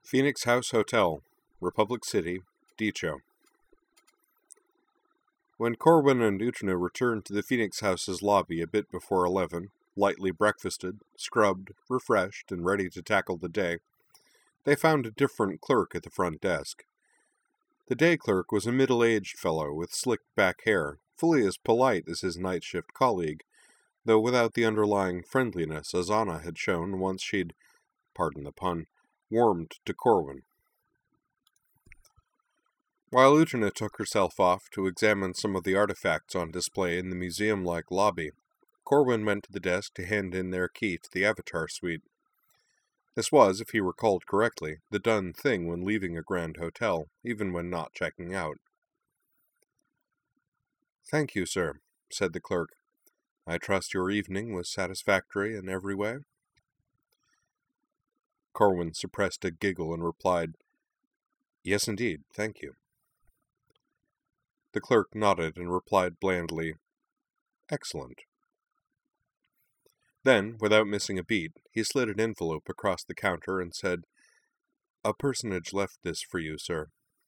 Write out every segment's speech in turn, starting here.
Phoenix House Hotel, Republic City, Decho. When Corwin and Utna returned to the Phoenix House's lobby a bit before 11, lightly breakfasted, scrubbed, refreshed, and ready to tackle the day, they found a different clerk at the front desk. The day clerk was a middle-aged fellow with slicked back hair, fully as polite as his night shift colleague, though without the underlying friendliness Azana had shown once she'd, pardon the pun, warmed to Corwin. While Utna took herself off to examine some of the artifacts on display in the museum-like lobby, Corwin went to the desk to hand in their key to the Avatar suite. This was, if he recalled correctly, the done thing when leaving a grand hotel, even when not checking out. "Thank you, sir," said the clerk. "I trust your evening was satisfactory in every way?" Corwin suppressed a giggle and replied, "Yes, indeed, thank you." The clerk nodded and replied blandly, "Excellent." Then, without missing a beat, he slid an envelope across the counter and said, "A personage left this for you, sir."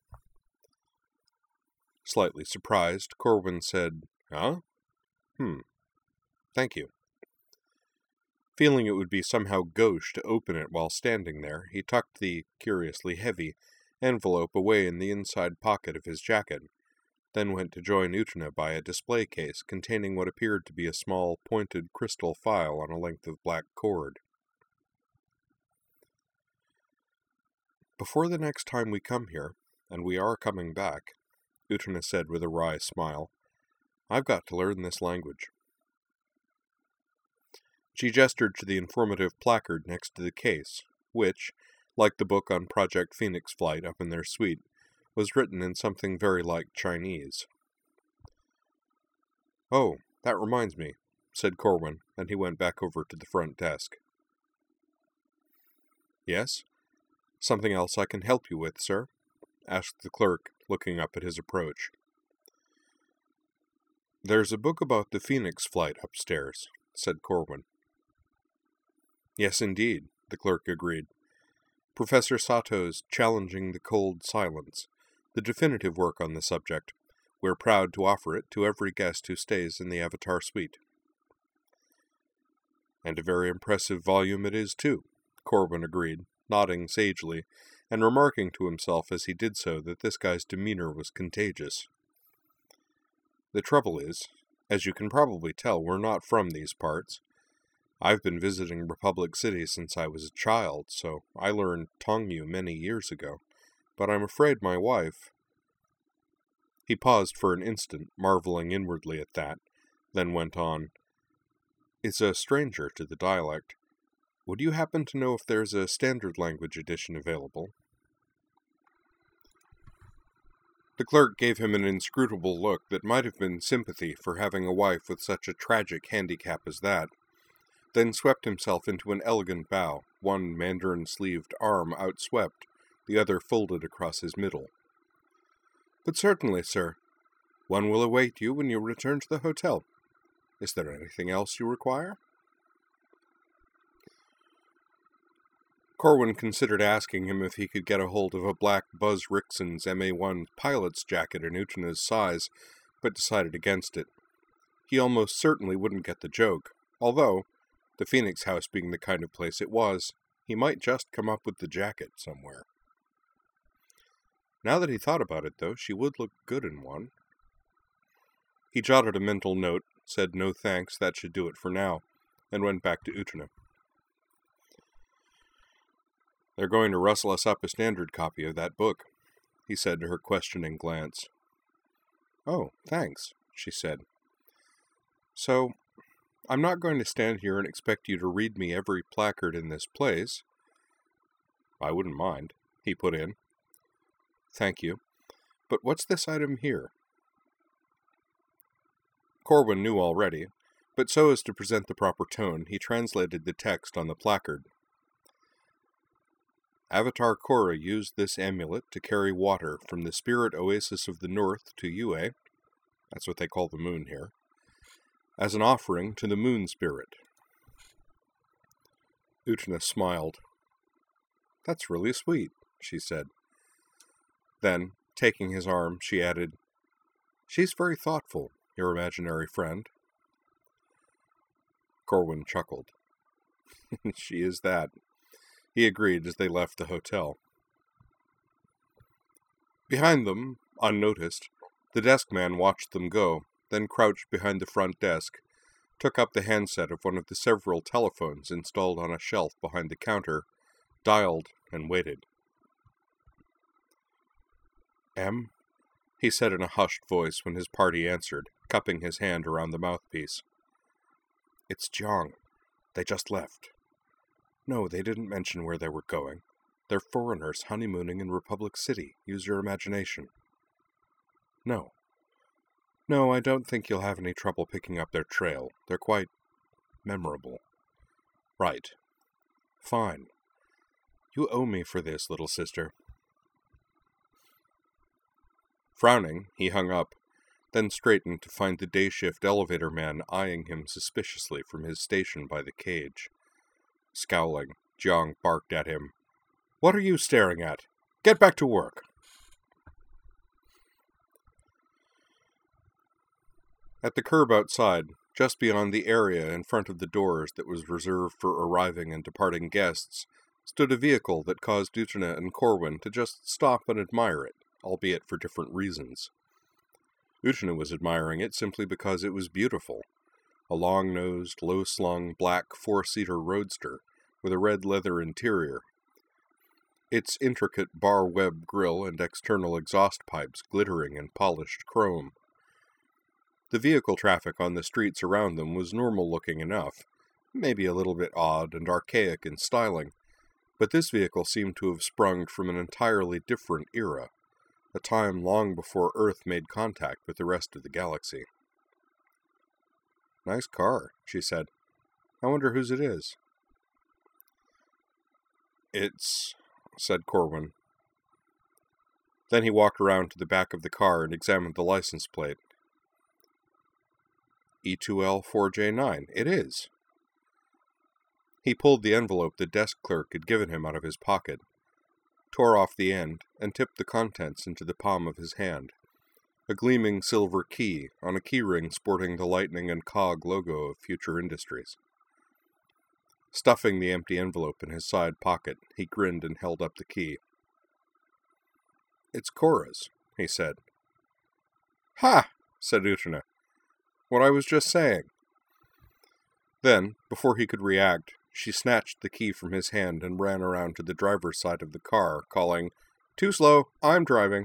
Slightly surprised, Corwin said, "Huh? Thank you." Feeling it would be somehow gauche to open it while standing there, he tucked the, curiously heavy, envelope away in the inside pocket of his jacket, then went to join Utna by a display case containing what appeared to be a small, pointed crystal file on a length of black cord. "Before the next time we come here, and we are coming back," Utna said with a wry smile, "I've got to learn this language." She gestured to the informative placard next to the case, which, like the book on Project Phoenix Flight up in their suite, was written in something very like Chinese. "Oh, that reminds me," said Corwin, and he went back over to the front desk. "Yes? Something else I can help you with, sir?" asked the clerk, looking up at his approach. "There's a book about the Phoenix Flight upstairs," said Corwin. "Yes, indeed," the clerk agreed. "Professor Sato's Challenging the Cold Silence, the definitive work on the subject. We're proud to offer it to every guest who stays in the Avatar suite." "And a very impressive volume it is, too," Corwin agreed, nodding sagely, and remarking to himself as he did so that this guy's demeanor was contagious. "The trouble is, as you can probably tell, we're not from these parts. I've been visiting Republic City since I was a child, so I learned Tongyu many years ago, but I'm afraid my wife—" He paused for an instant, marveling inwardly at that, then went on, "is a stranger to the dialect. Would you happen to know if there's a standard language edition available?" The clerk gave him an inscrutable look that might have been sympathy for having a wife with such a tragic handicap as that, then swept himself into an elegant bow, one mandarin-sleeved arm outswept, the other folded across his middle. "But certainly, sir. One will await you when you return to the hotel. Is there anything else you require?" Corwin considered asking him if he could get a hold of a black Buzz Rickson's MA-1 pilot's jacket in Utna's size, but decided against it. He almost certainly wouldn't get the joke, although, the Phoenix House being the kind of place it was, he might just come up with the jacket somewhere. Now that he thought about it, though, she would look good in one. He jotted a mental note, said no thanks, that should do it for now, and went back to Utna. "They're going to rustle us up a standard copy of that book," he said to her questioning glance. "Oh, thanks," she said. "So, I'm not going to stand here and expect you to read me every placard in this place." "I wouldn't mind," he put in. "Thank you. But what's this item here?" Corwin knew already, but so as to present the proper tone, he translated the text on the placard. "Avatar Korra used this amulet to carry water from the spirit oasis of the north to Yue," that's what they call the moon here, "as an offering to the moon spirit." Utna smiled. "That's really sweet," she said. Then, taking his arm, she added, "She's very thoughtful, your imaginary friend." Corwin chuckled. "She is that," he agreed as they left the hotel. Behind them, unnoticed, the desk man watched them go, then crouched behind the front desk, took up the handset of one of the several telephones installed on a shelf behind the counter, dialed, and waited. "M?" he said in a hushed voice when his party answered, cupping his hand around the mouthpiece. "It's Jiang. They just left. No, they didn't mention where they were going. They're foreigners honeymooning in Republic City. Use your imagination." "No. No, I don't think you'll have any trouble picking up their trail. They're quite memorable." "Right. Fine. You owe me for this, little sister." Frowning, he hung up, then straightened to find the day-shift elevator man eyeing him suspiciously from his station by the cage. Scowling, Jiang barked at him, "What are you staring at? Get back to work!" At the curb outside, just beyond the area in front of the doors that was reserved for arriving and departing guests, stood a vehicle that caused Utena and Corwin to just stop and admire it, albeit for different reasons. Utena was admiring it simply because it was beautiful. A long-nosed, low-slung, black four-seater roadster with a red leather interior. Its intricate bar-web grille and external exhaust pipes glittering in polished chrome. The vehicle traffic on the streets around them was normal-looking enough, maybe a little bit odd and archaic in styling, but this vehicle seemed to have sprung from an entirely different era, a time long before Earth made contact with the rest of the galaxy. "Nice car," she said. "I wonder whose it is." "It's," said Corwin. Then he walked around to the back of the car and examined the license plate. E2L4J9. It is. He pulled the envelope the desk clerk had given him out of his pocket, tore off the end, and tipped the contents into the palm of his hand. A gleaming silver key on a keyring sporting the Lightning and Cog logo of Future Industries. Stuffing the empty envelope in his side pocket, he grinned and held up the key. "It's Cora's," he said. "Ha!" said Utena. "What I was just saying." Then, before he could react, she snatched the key from his hand and ran around to the driver's side of the car, calling, "Too slow, I'm driving."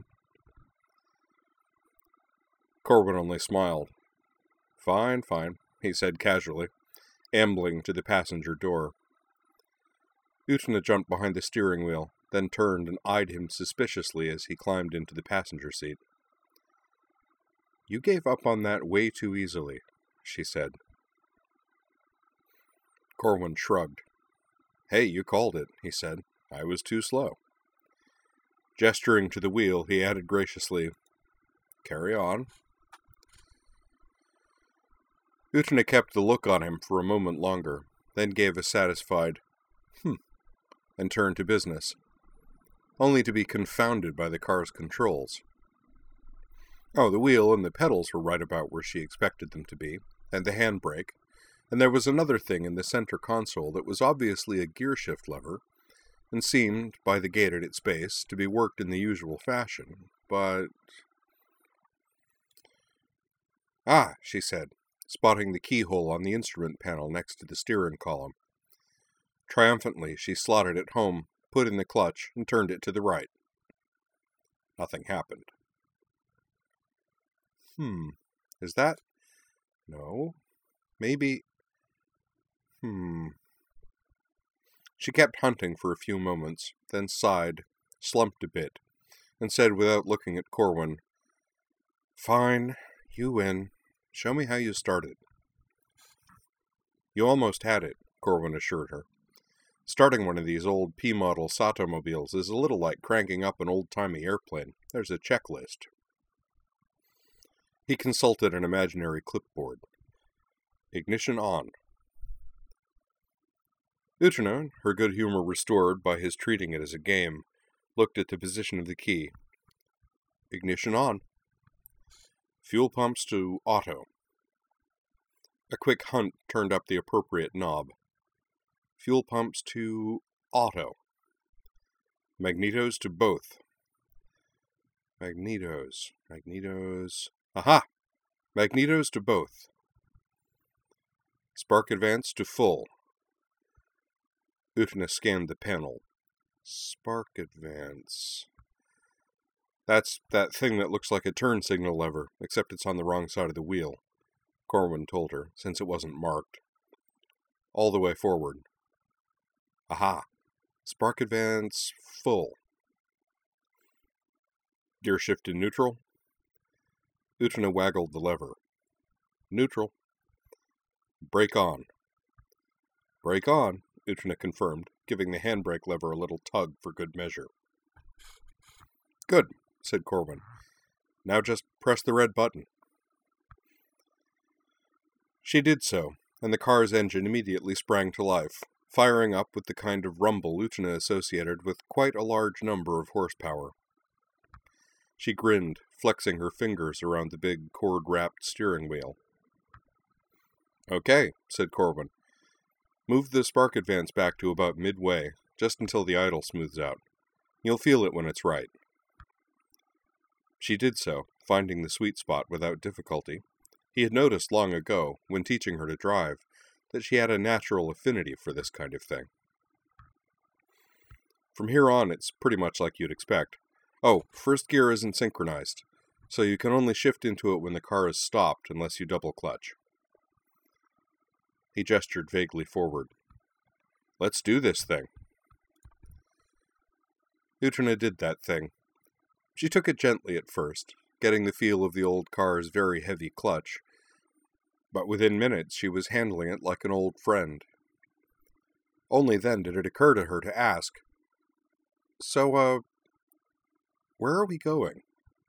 Corwin only smiled. Fine, he said casually, ambling to the passenger door. Utena jumped behind the steering wheel, then turned and eyed him suspiciously as he climbed into the passenger seat. "You gave up on that way too easily," she said. Corwin shrugged. "Hey, you called it," he said. "I was too slow." Gesturing to the wheel, he added graciously, "Carry on." Utena kept the look on him for a moment longer, then gave a satisfied, and turned to business, only to be confounded by the car's controls. Oh, the wheel and the pedals were right about where she expected them to be, and the handbrake, and there was another thing in the center console that was obviously a gearshift lever, and seemed, by the gate at its base, to be worked in the usual fashion, but... "Ah," she said, spotting the keyhole on the instrument panel next to the steering column. Triumphantly, she slotted it home, put in the clutch, and turned it to the right. Nothing happened. Is that... No. Maybe... She kept hunting for a few moments, then sighed, slumped a bit, and said without looking at Corwin, "Fine, you win. Show me how you started." "You almost had it," Corwin assured her. "Starting one of these old P-model Satomobiles is a little like cranking up an old-timey airplane. There's a checklist." He consulted an imaginary clipboard. "Ignition on." Utena, her good humor restored by his treating it as a game, looked at the position of the key. Ignition on. Fuel pumps to auto. A quick hunt turned up the appropriate knob. Fuel pumps to auto. Magnetos to both. Magnetos. Aha! Magnetos to both. Spark advance to full. Utena scanned the panel. Spark advance. That's that thing that looks like a turn signal lever, except it's on the wrong side of the wheel, Corwin told her, since it wasn't marked. All the way forward. Aha! Spark advance full. Gear shift to neutral. Utena waggled the lever. Neutral. Brake on. Brake on, Utena confirmed, giving the handbrake lever a little tug for good measure. Good, said Corwin. Now just press the red button. She did so, and the car's engine immediately sprang to life, firing up with the kind of rumble Utena associated with quite a large number of horsepower. She grinned, flexing her fingers around the big cord-wrapped steering wheel. Okay, said Corwin. Move the spark advance back to about midway, just until the idle smooths out. You'll feel it when it's right. She did so, finding the sweet spot without difficulty. He had noticed long ago, when teaching her to drive, that she had a natural affinity for this kind of thing. From here on, it's pretty much like you'd expect. Oh, first gear isn't synchronized, so you can only shift into it when the car is stopped unless you double clutch. He gestured vaguely forward. Let's do this thing. Utena did that thing. She took it gently at first, getting the feel of the old car's very heavy clutch, but within minutes she was handling it like an old friend. Only then did it occur to her to ask, So, where are we going?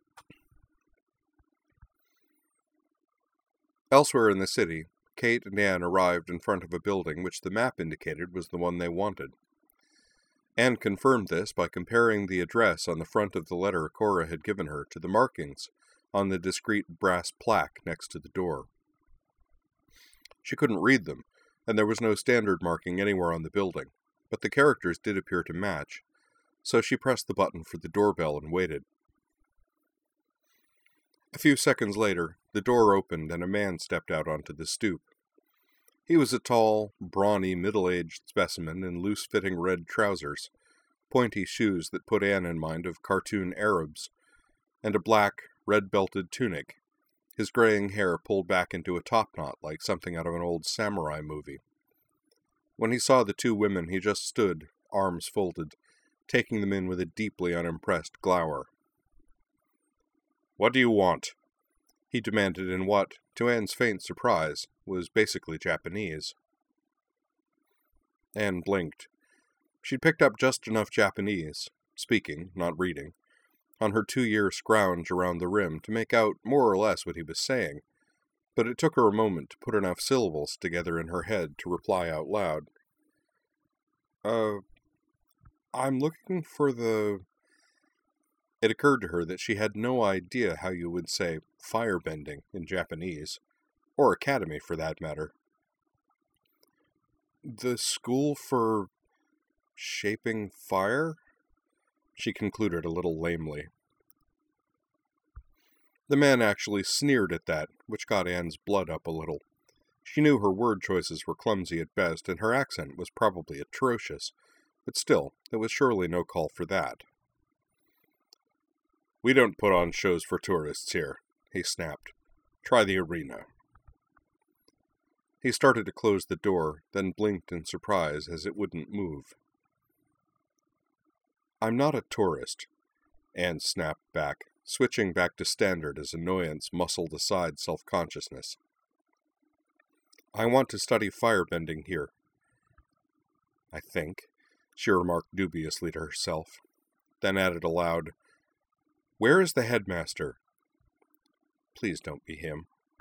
Elsewhere in the city, Kate and Anne arrived in front of a building which the map indicated was the one they wanted. Anne confirmed this by comparing the address on the front of the letter Cora had given her to the markings on the discreet brass plaque next to the door. She couldn't read them, and there was no standard marking anywhere on the building, but the characters did appear to match, so she pressed the button for the doorbell and waited. A few seconds later, the door opened and a man stepped out onto the stoop. He was a tall, brawny, middle-aged specimen in loose-fitting red trousers, pointy shoes that put Anne in mind of cartoon Arabs, and a black, red-belted tunic, his graying hair pulled back into a topknot like something out of an old samurai movie. When he saw the two women, he just stood, arms folded, taking them in with a deeply unimpressed glower. "What do you want?" he demanded in what, to Anne's faint surprise, was basically Japanese. Anne blinked. She'd picked up just enough Japanese, speaking, not reading, on her 2-year scrounge around the rim to make out more or less what he was saying, but it took her a moment to put enough syllables together in her head to reply out loud. I'm looking for the... It occurred to her that she had no idea how you would say firebending in Japanese, or academy for that matter. The school for shaping fire? She concluded a little lamely. The man actually sneered at that, which got Anne's blood up a little. She knew her word choices were clumsy at best, and her accent was probably atrocious, but still, there was surely no call for that. "We don't put on shows for tourists here," he snapped. "Try the arena." He started to close the door, then blinked in surprise as it wouldn't move. "I'm not a tourist," Anne snapped back, switching back to standard as annoyance muscled aside self-consciousness. "I want to study firebending here." "I think," she remarked dubiously to herself, then added aloud, "Where is the headmaster?" "Please don't be him."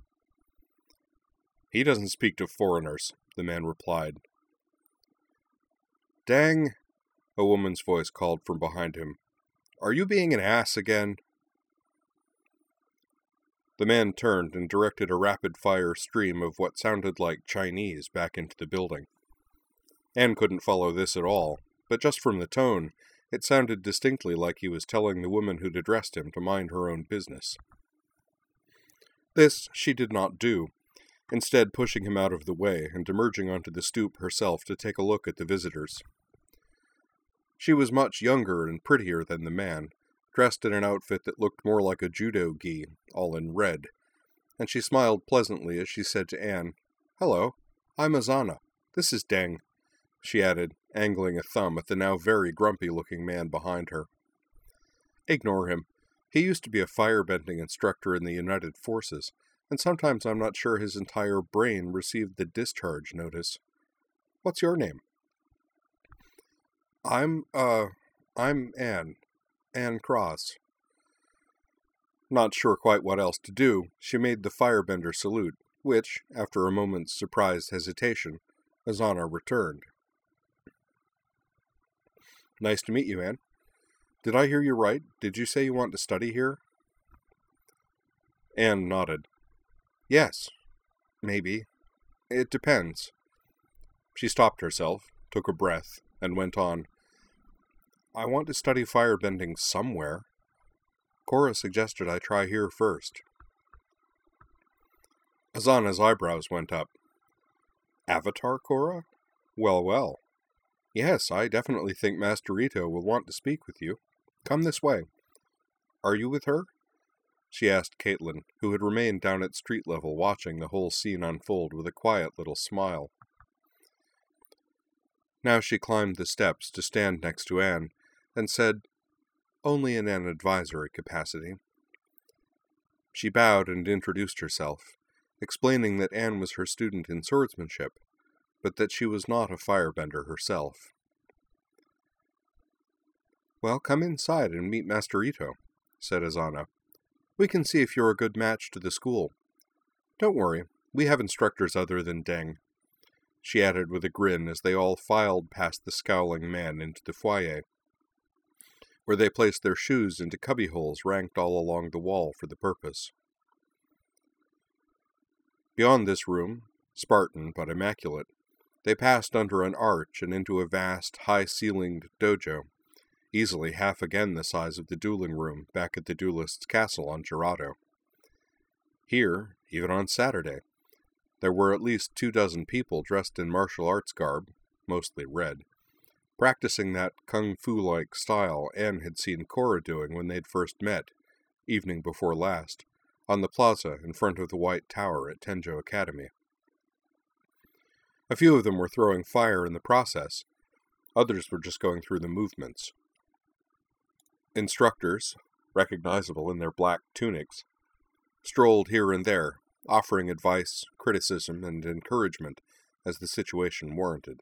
"He doesn't speak to foreigners," the man replied. "Dang," a woman's voice called from behind him. Are you being an ass again? The man turned and directed a rapid-fire stream of what sounded like Chinese back into the building. Anne couldn't follow this at all, but just from the tone, it sounded distinctly like he was telling the woman who'd addressed him to mind her own business. This she did not do, instead pushing him out of the way and emerging onto the stoop herself to take a look at the visitors. She was much younger and prettier than the man, dressed in an outfit that looked more like a judo gi, all in red, and she smiled pleasantly as she said to Anne, "Hello, I'm Azana. This is Deng," she added, angling a thumb at the now very grumpy-looking man behind her. "Ignore him. He used to be a firebending instructor in the United Forces, and sometimes I'm not sure his entire brain received the discharge notice. What's your name?" I'm Anne. Anne Cross." Not sure quite what else to do, she made the firebender salute, which, after a moment's surprised hesitation, Azana returned. "Nice to meet you, Anne. Did I hear you right? Did you say you want to study here?" Anne nodded. "Yes. Maybe. It depends." She stopped herself, took a breath, and went on. "I want to study firebending somewhere. Cora suggested I try here first." Azana's eyebrows went up. "Avatar, Cora? Well, well. Yes, I definitely think Master Ito will want to speak with you. Come this way. Are you with her?" she asked Caitlin, who had remained down at street level watching the whole scene unfold with a quiet little smile. Now she climbed the steps to stand next to Anne, and said, "Only in an advisory capacity." She bowed and introduced herself, explaining that Anne was her student in swordsmanship, but that she was not a firebender herself. "Well, come inside and meet Master Ito," said Azana. "We can see if you're a good match to the school. Don't worry, we have instructors other than Deng," she added with a grin as they all filed past the scowling man into the foyer, where they placed their shoes into cubbyholes ranked all along the wall for the purpose. Beyond this room, Spartan but immaculate, they passed under an arch and into a vast, high-ceilinged dojo, easily half again the size of the dueling room back at the duelist's castle on Gerado. Here, even on Saturday, there were at least 24 people dressed in martial arts garb, mostly red, practicing that kung fu-like style Anne had seen Cora doing when they'd first met, evening before last, on the plaza in front of the White Tower at Tenjo Academy. A few of them were throwing fire in the process, others were just going through the movements. Instructors, recognizable in their black tunics, strolled here and there, offering advice, criticism, and encouragement as the situation warranted.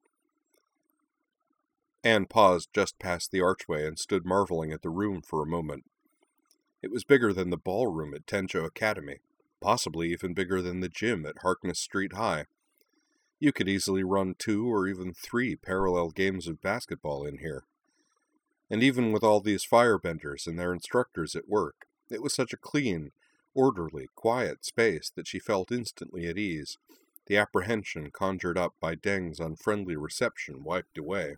Anne paused just past the archway and stood marveling at the room for a moment. It was bigger than the ballroom at Tenjo Academy, possibly even bigger than the gym at Harkness Street High. You could easily run 2 or even 3 parallel games of basketball in here. And even with all these firebenders and their instructors at work, it was such a clean, orderly, quiet space that she felt instantly at ease, the apprehension conjured up by Deng's unfriendly reception wiped away.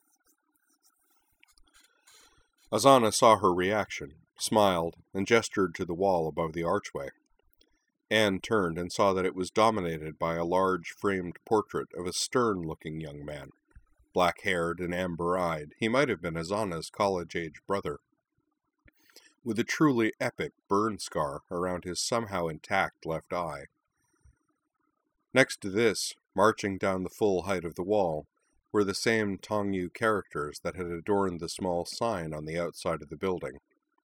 Azana saw her reaction, smiled, and gestured to the wall above the archway. Anne turned and saw that it was dominated by a large framed portrait of a stern-looking young man. Black-haired and amber-eyed, he might have been Azana's college-age brother, with a truly epic burn scar around his somehow intact left eye. Next to this, marching down the full height of the wall, were the same Tongyu characters that had adorned the small sign on the outside of the building.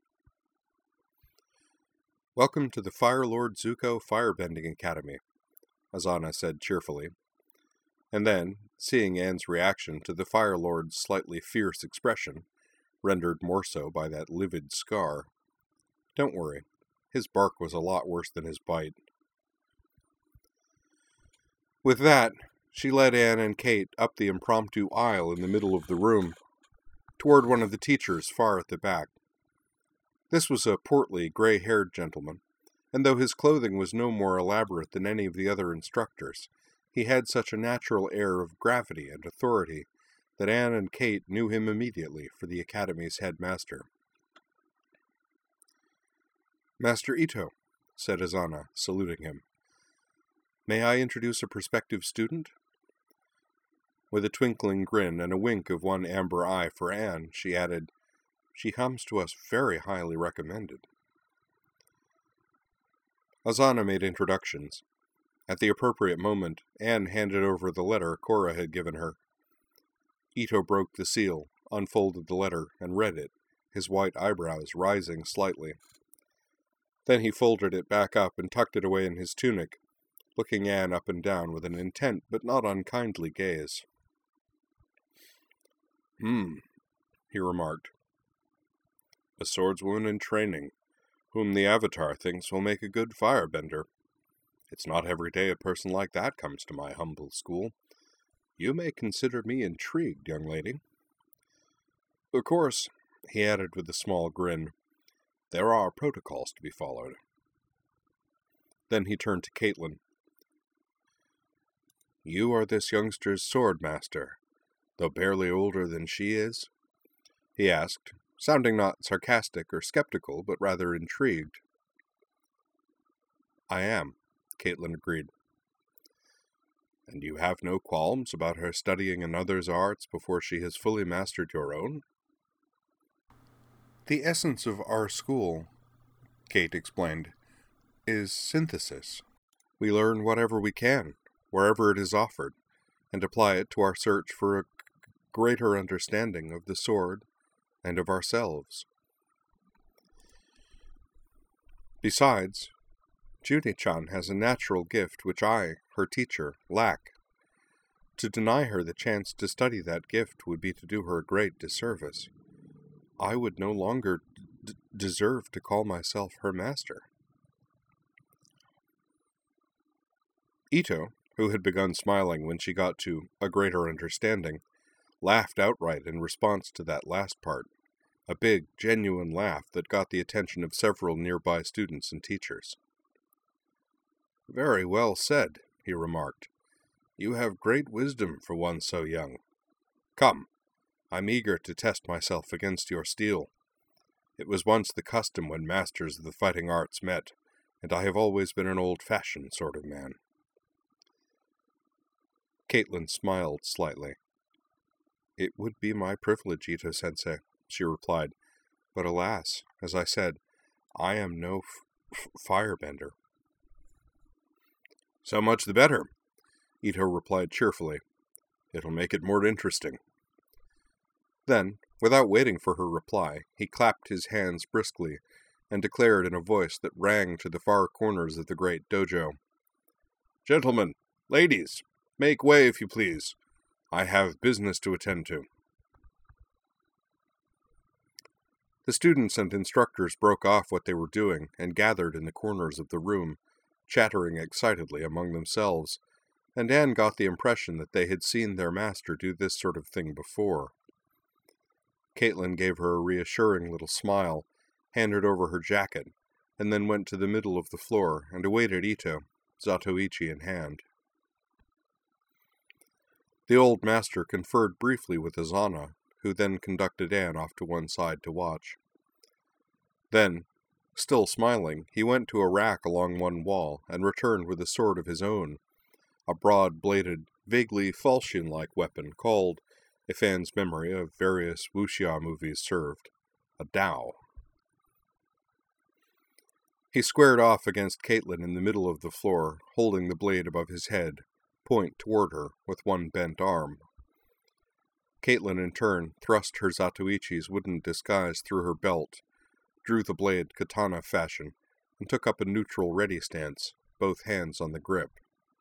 "Welcome to the Fire Lord Zuko Firebending Academy," Azana said cheerfully. And then, seeing Anne's reaction to the Fire Lord's slightly fierce expression, rendered more so by that livid scar, "Don't worry, his bark was a lot worse than his bite." With that, she led Anne and Kate up the impromptu aisle in the middle of the room, toward one of the teachers far at the back, This was a portly, gray-haired gentleman, and though his clothing was no more elaborate than any of the other instructors, he had such a natural air of gravity and authority that Anne and Kate knew him immediately for the Academy's headmaster. "Master Ito," said Azana, saluting him. "May I introduce a prospective student?" With a twinkling grin and a wink of one amber eye for Anne, she added, "She comes to us very highly recommended." Azana made introductions. At the appropriate moment, Anne handed over the letter Cora had given her. Ito broke the seal, unfolded the letter, and read it, his white eyebrows rising slightly. Then he folded it back up and tucked it away in his tunic, looking Anne up and down with an intent but not unkindly gaze. He remarked. "A swordswoman in training, whom the Avatar thinks will make a good firebender. It's not every day a person like that comes to my humble school. You may consider me intrigued, young lady. Of course," he added with a small grin, "there are protocols to be followed." Then he turned to Caitlin. "You are this youngster's sword master, though barely older than she is?" he asked, sounding not sarcastic or skeptical, but rather intrigued. "I am," Caitlin agreed. "And you have no qualms about her studying another's arts before she has fully mastered your own?" "The essence of our school," Kate explained, "is synthesis. We learn whatever we can, wherever it is offered, and apply it to our search for a greater understanding of the sword and of ourselves. Besides, Junie-chan has a natural gift which I, her teacher, lack. To deny her the chance to study that gift would be to do her a great disservice. I would no longer deserve to call myself her master." Ito, who had begun smiling when she got to a greater understanding, laughed outright in response to that last part, a big, genuine laugh that got the attention of several nearby students and teachers. "Very well said," he remarked. "You have great wisdom for one so young. Come, I'm eager to test myself against your steel. It was once the custom when masters of the fighting arts met, and I have always been an old-fashioned sort of man." Caitlin smiled slightly. "It would be my privilege, Ito-sensei," she replied, "but alas, as I said, I am no firebender." "So much the better," Ito replied cheerfully. "It'll make it more interesting." Then, without waiting for her reply, he clapped his hands briskly and declared in a voice that rang to the far corners of the great dojo, "Gentlemen, ladies, make way if you please. I have business to attend to." The students and instructors broke off what they were doing and gathered in the corners of the room, chattering excitedly among themselves, and Anne got the impression that they had seen their master do this sort of thing before. Caitlin gave her a reassuring little smile, handed over her jacket, and then went to the middle of the floor and awaited Ito, Zatoichi in hand. The old master conferred briefly with Azana, who then conducted Anne off to one side to watch. Then, still smiling, he went to a rack along one wall and returned with a sword of his own, a broad-bladed, vaguely falchion-like weapon called, if Anne's memory of various wuxia movies served, a dao. He squared off against Caitlin in the middle of the floor, holding the blade above his head, point toward her with one bent arm. Caitlin, in turn, thrust her Zatoichi's wooden disguise through her belt, drew the blade katana fashion, and took up a neutral ready stance, both hands on the grip.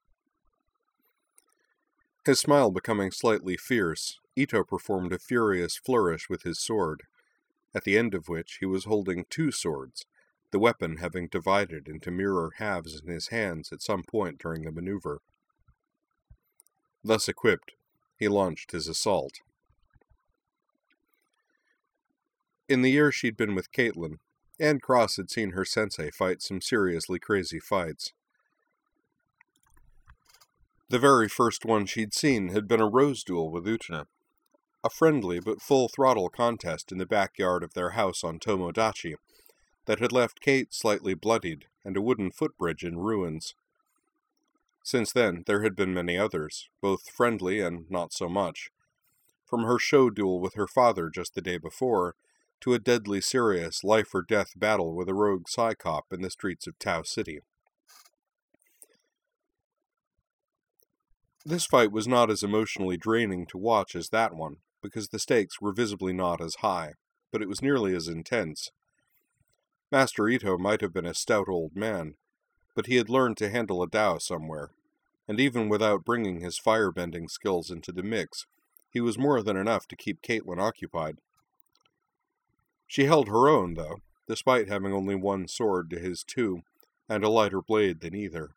His smile becoming slightly fierce, Ito performed a furious flourish with his sword, at the end of which he was holding two swords, the weapon having divided into mirror halves in his hands at some point during the maneuver. Thus equipped, he launched his assault. In the year she'd been with Caitlin, and Cross had seen her sensei fight some seriously crazy fights. The very first one she'd seen had been a rose duel with Utena, a friendly but full-throttle contest in the backyard of their house on Tomodachi that had left Kate slightly bloodied and a wooden footbridge in ruins. Since then, there had been many others, both friendly and not so much, from her show duel with her father just the day before, to a deadly serious life-or-death battle with a rogue Psy-Cop in the streets of Tau City. This fight was not as emotionally draining to watch as that one, because the stakes were visibly not as high, but it was nearly as intense. Master Ito might have been a stout old man, but he had learned to handle a Dao somewhere, and even without bringing his firebending skills into the mix, he was more than enough to keep Caitlin occupied. She held her own, though, despite having only one sword to his two, and a lighter blade than either.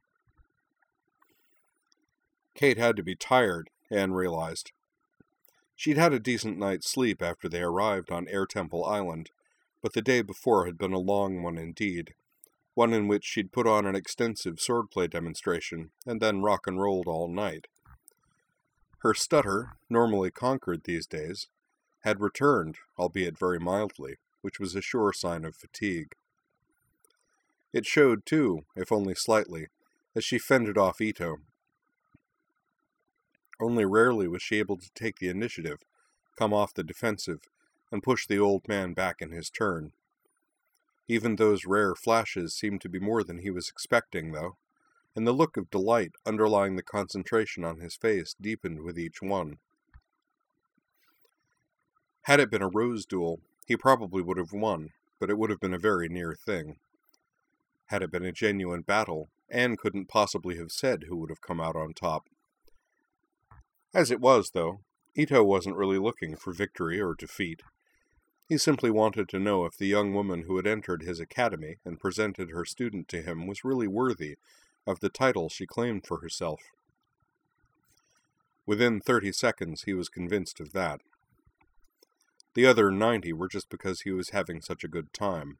Kate had to be tired, Anne realized. She'd had a decent night's sleep after they arrived on Air Temple Island, but the day before had been a long one indeed, one in which she'd put on an extensive swordplay demonstration and then rock and rolled all night. Her stutter, normally conquered these days, had returned, albeit very mildly, which was a sure sign of fatigue. It showed, too, if only slightly, as she fended off Ito. Only rarely was she able to take the initiative, come off the defensive, and push the old man back in his turn. Even those rare flashes seemed to be more than he was expecting, though, and the look of delight underlying the concentration on his face deepened with each one. Had it been a rose duel, he probably would have won, but it would have been a very near thing. Had it been a genuine battle, Anne couldn't possibly have said who would have come out on top. As it was, though, Ito wasn't really looking for victory or defeat. He simply wanted to know if the young woman who had entered his academy and presented her student to him was really worthy of the title she claimed for herself. Within 30 seconds he was convinced of that. The other 90 were just because he was having such a good time.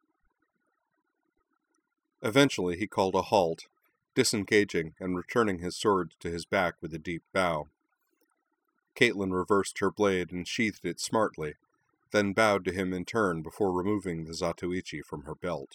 Eventually he called a halt, disengaging and returning his sword to his back with a deep bow. Caitlin reversed her blade and sheathed it smartly, then bowed to him in turn before removing the Zatoichi from her belt.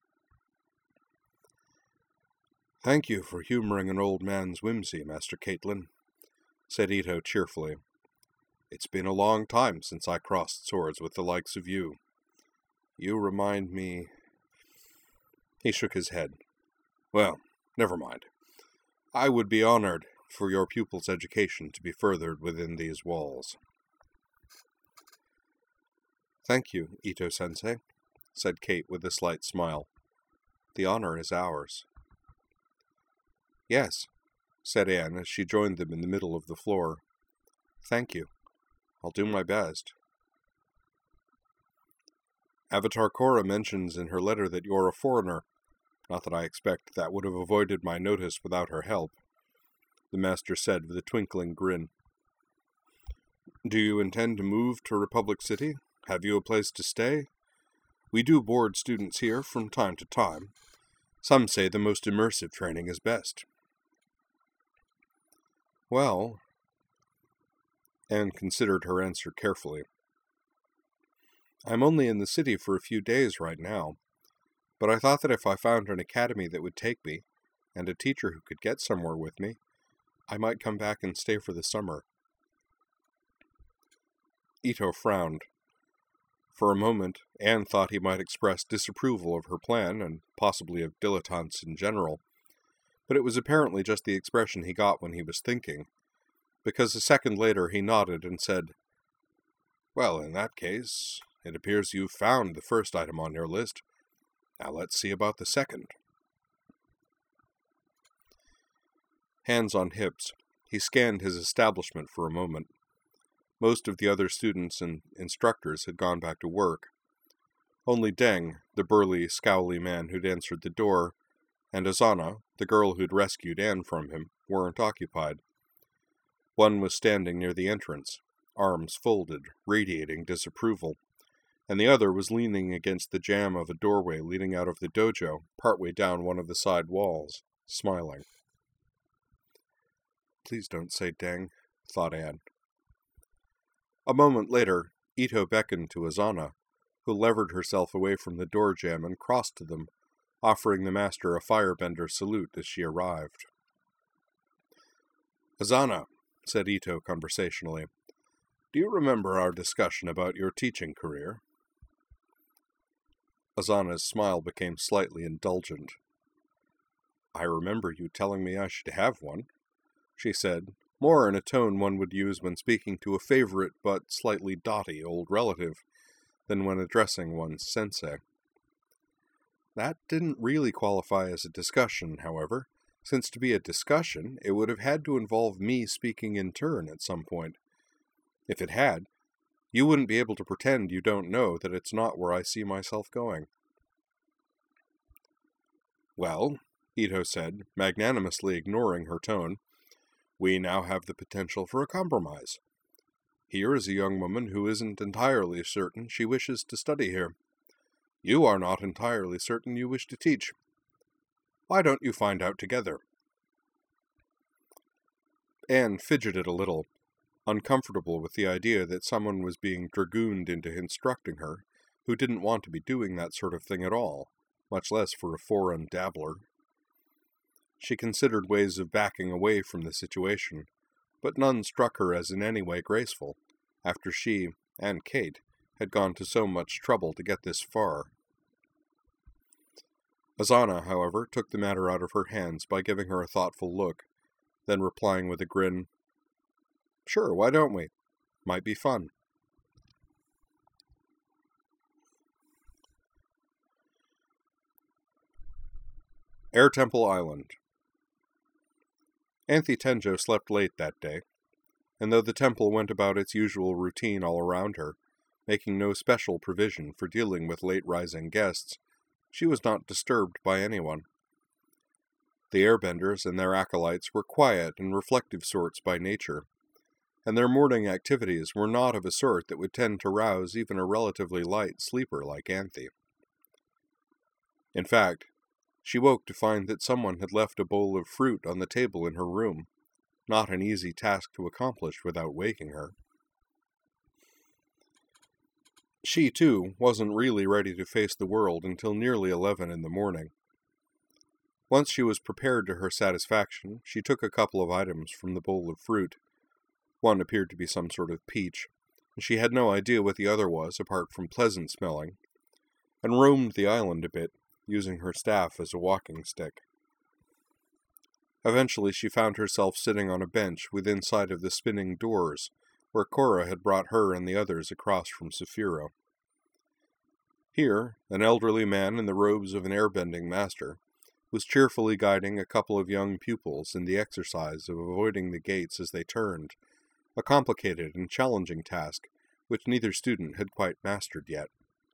"Thank you for humoring an old man's whimsy, Master Caitlin," said Ito cheerfully. "It's been a long time since I crossed swords with the likes of you. You remind me—" He shook his head. "Well, never mind. I would be honored for your pupil's education to be furthered within these walls." "Thank you, Ito-sensei," said Kate with a slight smile. "The honor is ours." "Yes," said Anne as she joined them in the middle of the floor. "Thank you. I'll do my best." "Avatar Korra mentions in her letter that you're a foreigner. Not that I expect that would have avoided my notice without her help," the master said with a twinkling grin. "Do you intend to move to Republic City? Have you a place to stay? We do board students here from time to time. Some say the most immersive training is best." "Well," Anne considered her answer carefully. "I'm only in the city for a few days right now, but I thought that if I found an academy that would take me, and a teacher who could get somewhere with me, I might come back and stay for the summer." Ito frowned. For a moment, Anne thought he might express disapproval of her plan, and possibly of dilettantes in general, but it was apparently just the expression he got when he was thinking, because a second later he nodded and said, "Well, in that case, it appears you've found the first item on your list. Now let's see about the second." Hands on hips, he scanned his establishment for a moment. Most of the other students and instructors had gone back to work. Only Deng, the burly, scowly man who'd answered the door, and Azana, the girl who'd rescued Anne from him, weren't occupied. One was standing near the entrance, arms folded, radiating disapproval, and the other was leaning against the jamb of a doorway leading out of the dojo, partway down one of the side walls, smiling. Please don't say dang, thought Anne. A moment later, Ito beckoned to Azana, who levered herself away from the door jamb and crossed to them, offering the master a firebender salute as she arrived. Azana, said Ito conversationally, do you remember our discussion about your teaching career? Azana's smile became slightly indulgent. I remember you telling me I should have one, she said, more in a tone one would use when speaking to a favorite but slightly dotty old relative than when addressing one's sensei. That didn't really qualify as a discussion, however, since to be a discussion, it would have had to involve me speaking in turn at some point. If it had, you wouldn't be able to pretend you don't know that it's not where I see myself going. Well, Ito said, magnanimously ignoring her tone, we now have the potential for a compromise. Here is a young woman who isn't entirely certain she wishes to study here. You are not entirely certain you wish to teach. Why don't you find out together? Anne fidgeted a little, uncomfortable with the idea that someone was being dragooned into instructing her, who didn't want to be doing that sort of thing at all, much less for a foreign dabbler. She considered ways of backing away from the situation, but none struck her as in any way graceful, after she, and Kate, had gone to so much trouble to get this far. Azana, however, took the matter out of her hands by giving her a thoughtful look, then replying with a grin, Sure, why don't we? Might be fun. Air Temple Island. Anthy Tenjo slept late that day, and though the temple went about its usual routine all around her, making no special provision for dealing with late-rising guests, she was not disturbed by anyone. The airbenders and their acolytes were quiet and reflective sorts by nature, and their morning activities were not of a sort that would tend to rouse even a relatively light sleeper like Anthy. In fact, she woke to find that someone had left a bowl of fruit on the table in her room, not an easy task to accomplish without waking her. She, too, wasn't really ready to face the world until nearly 11 in the morning. Once she was prepared to her satisfaction, she took a couple of items from the bowl of fruit. One appeared to be some sort of peach, and she had no idea what the other was apart from pleasant smelling, and roamed the island a bit, using her staff as a walking stick. Eventually she found herself sitting on a bench within sight of the spinning doors, where Cora had brought her and the others across from Saphiro. Here, an elderly man in the robes of an airbending master was cheerfully guiding a couple of young pupils in the exercise of avoiding the gates as they turned, a complicated and challenging task which neither student had quite mastered yet.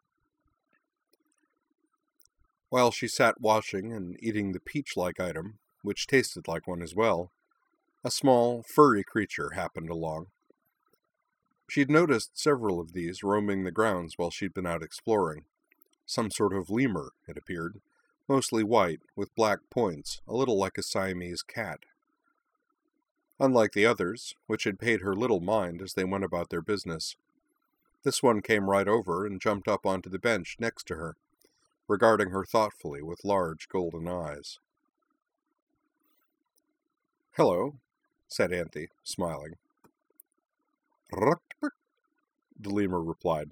While she sat watching and eating the peach-like item, which tasted like one as well, a small, furry creature happened along. She'd noticed several of these roaming the grounds while she'd been out exploring. Some sort of lemur, it appeared, mostly white, with black points, a little like a Siamese cat. Unlike the others, which had paid her little mind as they went about their business, this one came right over and jumped up onto the bench next to her, regarding her thoughtfully with large golden eyes. "Hello," said Anthy, smiling. "Ruk-ruk," the lemur replied.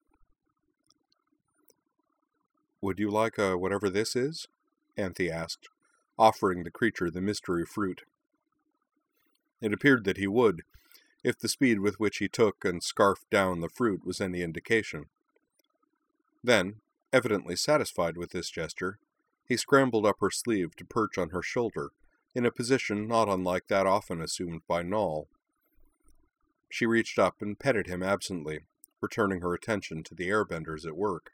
"Would you like whatever this is?" Anthy asked, offering the creature the mystery fruit. It appeared that he would, if the speed with which he took and scarfed down the fruit was any indication. Then, evidently satisfied with this gesture, he scrambled up her sleeve to perch on her shoulder, in a position not unlike that often assumed by Nall. She reached up and petted him absently, returning her attention to the airbenders at work.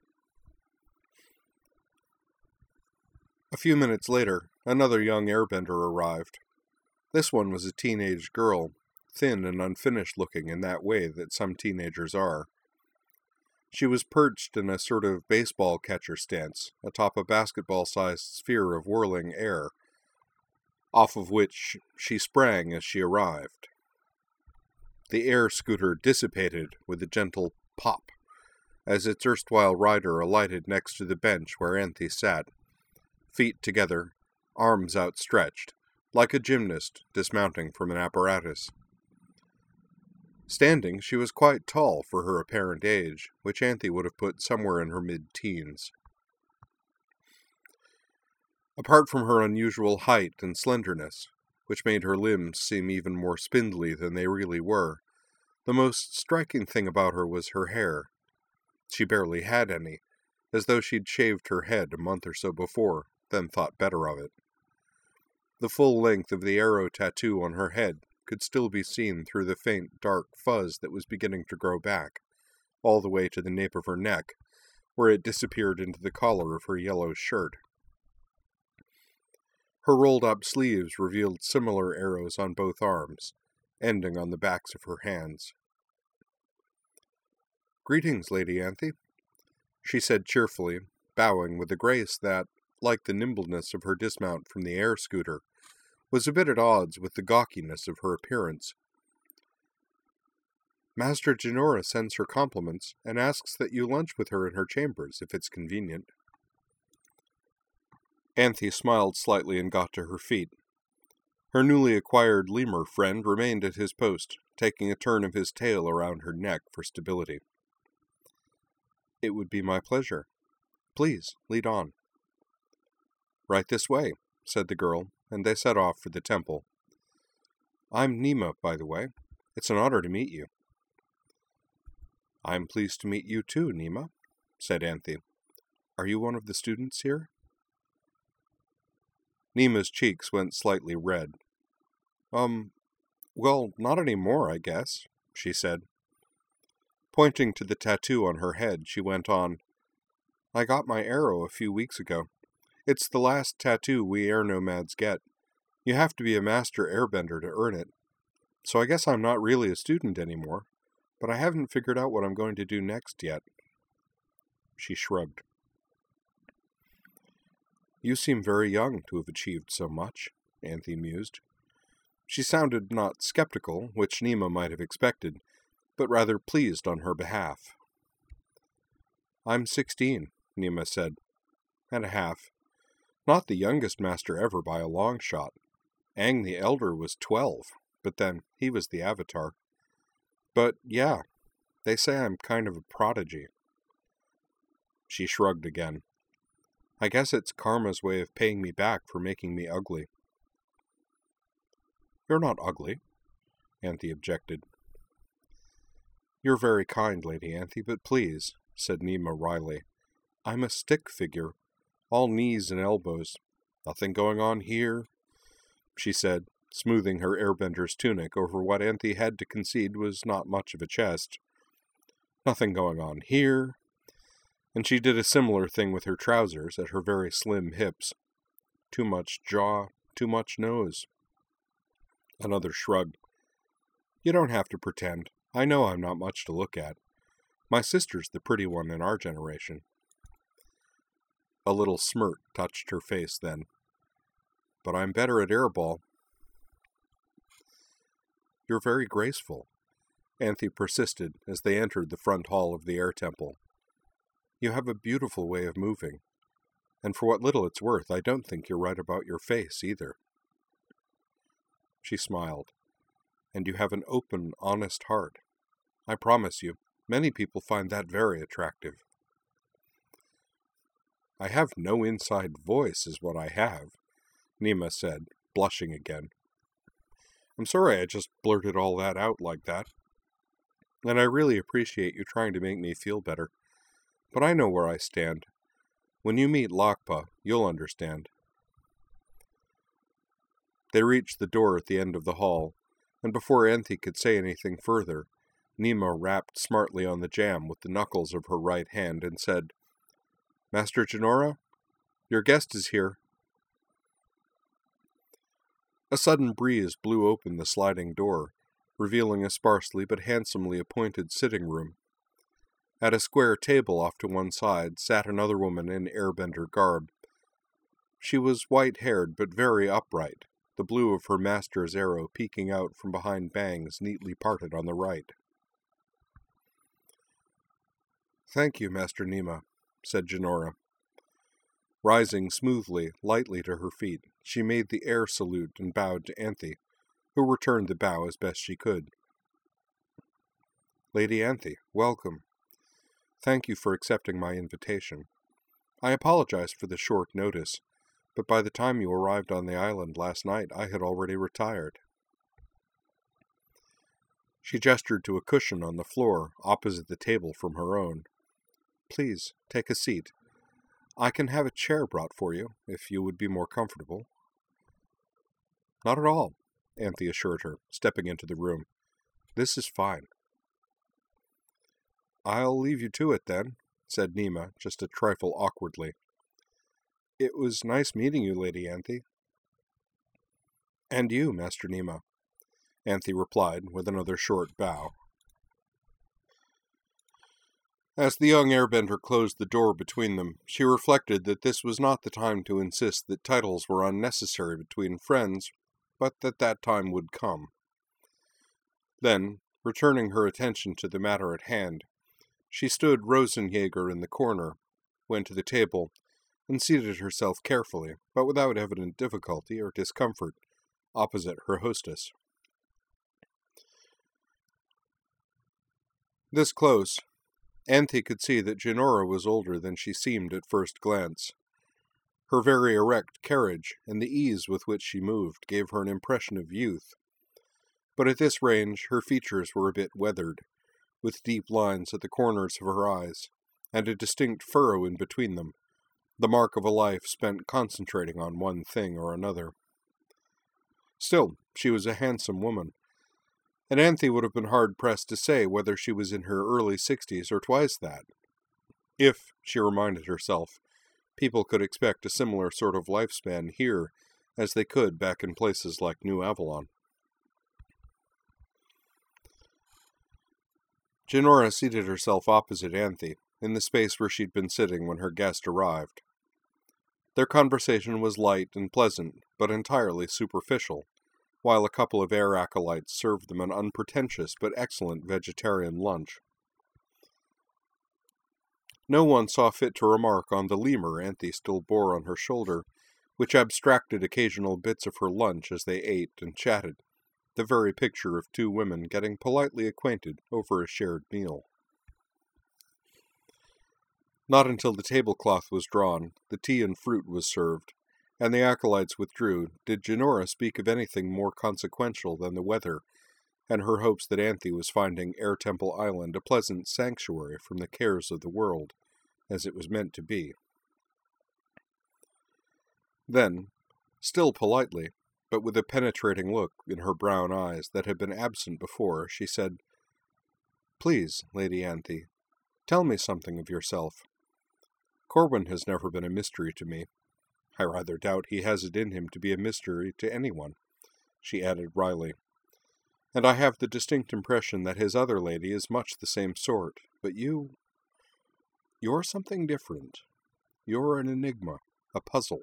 A few minutes later, another young airbender arrived. This one was a teenage girl, thin and unfinished looking in that way that some teenagers are. She was perched in a sort of baseball catcher stance atop a basketball-sized sphere of whirling air, off of which she sprang as she arrived. The air scooter dissipated with a gentle pop as its erstwhile rider alighted next to the bench where Anthe sat, feet together, arms outstretched, like a gymnast dismounting from an apparatus. Standing, she was quite tall for her apparent age, which Anthe would have put somewhere in her mid-teens. Apart from her unusual height and slenderness, which made her limbs seem even more spindly than they really were, the most striking thing about her was her hair. She barely had any, as though she'd shaved her head a month or so before, then thought better of it. The full length of the arrow tattoo on her head could still be seen through the faint, dark fuzz that was beginning to grow back, all the way to the nape of her neck, where it disappeared into the collar of her yellow shirt. Her rolled-up sleeves revealed similar arrows on both arms, ending on the backs of her hands. "Greetings, Lady Anthe," she said cheerfully, bowing with a grace that, like the nimbleness of her dismount from the air scooter, was a bit at odds with the gawkiness of her appearance. "Master Genora sends her compliments and asks that you lunch with her in her chambers, if it's convenient." Anthe smiled slightly and got to her feet. Her newly acquired lemur friend remained at his post, taking a turn of his tail around her neck for stability. "It would be my pleasure. Please, lead on." "Right this way," said the girl, and they set off for the temple. "I'm Nima, by the way. It's an honor to meet you." "I'm pleased to meet you too, Nima," said Anthe. "Are you one of the students here?" Nima's cheeks went slightly red. Well, not anymore, I guess," she said. Pointing to the tattoo on her head, she went on, "I got my arrow a few weeks ago. It's the last tattoo we air nomads get. You have to be a master airbender to earn it. So I guess I'm not really a student anymore, but I haven't figured out what I'm going to do next yet." She shrugged. "You seem very young to have achieved so much," Anthe mused. She sounded not skeptical, which Nima might have expected, but rather pleased on her behalf. "I'm 16, Nima said, "and a half. Not the youngest master ever by a long shot. Aang the Elder was 12, but then he was the Avatar. But yeah, they say I'm kind of a prodigy." She shrugged again. "I guess it's karma's way of paying me back for making me ugly." "You're not ugly," Anthe objected. "You're very kind, Lady Anthe, but please," said Nima wryly. "I'm a stick figure, all knees and elbows. Nothing going on here," she said, smoothing her airbender's tunic over what Anthe had to concede was not much of a chest. "Nothing going on here." And she did a similar thing with her trousers at her very slim hips. Too much jaw, too much nose. Another shrug. "You don't have to pretend. I know I'm not much to look at. My sister's the pretty one in our generation." A little smirk touched her face then. "But I'm better at airball." "You're very graceful," Anthe persisted as they entered the front hall of the air temple. "You have a beautiful way of moving. And for what little it's worth, I don't think you're right about your face, either." She smiled. "And you have an open, honest heart. I promise you, many people find that very attractive." "I have no inside voice, is what I have," Nima said, blushing again. "I'm sorry I just blurted all that out like that. And I really appreciate you trying to make me feel better. But I know where I stand. When you meet Lakpa, you'll understand." They reached the door at the end of the hall, and before Anthe could say anything further, Nima rapped smartly on the jamb with the knuckles of her right hand and said, "Master Genora, your guest is here." A sudden breeze blew open the sliding door, revealing a sparsely but handsomely appointed sitting room. At a square table off to one side sat another woman in airbender garb. She was white-haired but very upright, the blue of her master's arrow peeking out from behind bangs neatly parted on the right. "Thank you, Master Nema," said Jinora. Rising smoothly, lightly to her feet, she made the air salute and bowed to Anthe, who returned the bow as best she could. "Lady Anthe, welcome. Thank you for accepting my invitation. I apologize for the short notice, but by the time you arrived on the island last night, I had already retired." She gestured to a cushion on the floor opposite the table from her own. "Please, take a seat. I can have a chair brought for you, if you would be more comfortable." "Not at all," Anthe assured her, stepping into the room. "This is fine." "I'll leave you to it, then," said Nema, just a trifle awkwardly. "It was nice meeting you, Lady Anthe." "And you, Master Nema," Anthe replied with another short bow. As the young airbender closed the door between them, she reflected that this was not the time to insist that titles were unnecessary between friends, but that time would come. Then, returning her attention to the matter at hand, she stood Rosenjäger in the corner, went to the table, and seated herself carefully, but without evident difficulty or discomfort, opposite her hostess. This close, Anthe could see that Jinora was older than she seemed at first glance. Her very erect carriage and the ease with which she moved gave her an impression of youth. But at this range her features were a bit weathered, with deep lines at the corners of her eyes, and a distinct furrow in between them, the mark of a life spent concentrating on one thing or another. Still, she was a handsome woman, and Anthe would have been hard-pressed to say whether she was in her early 60s or twice that. If, she reminded herself, people could expect a similar sort of lifespan here as they could back in places like New Avalon. Jinora seated herself opposite Anthe, in the space where she'd been sitting when her guest arrived. Their conversation was light and pleasant, but entirely superficial, while a couple of air acolytes served them an unpretentious but excellent vegetarian lunch. No one saw fit to remark on the lemur Anthe still bore on her shoulder, which abstracted occasional bits of her lunch as they ate and chatted, the very picture of two women getting politely acquainted over a shared meal. Not until the tablecloth was drawn, the tea and fruit was served, and the acolytes withdrew, did Jinora speak of anything more consequential than the weather, and her hopes that Anthe was finding Air Temple Island a pleasant sanctuary from the cares of the world, as it was meant to be. Then, still politely, but with a penetrating look in her brown eyes that had been absent before, she said, "Please, Lady Anthe, tell me something of yourself. Corwin has never been a mystery to me. I rather doubt he has it in him to be a mystery to anyone," she added wryly. "And I have the distinct impression that his other lady is much the same sort, but you're something different. You're an enigma, a puzzle."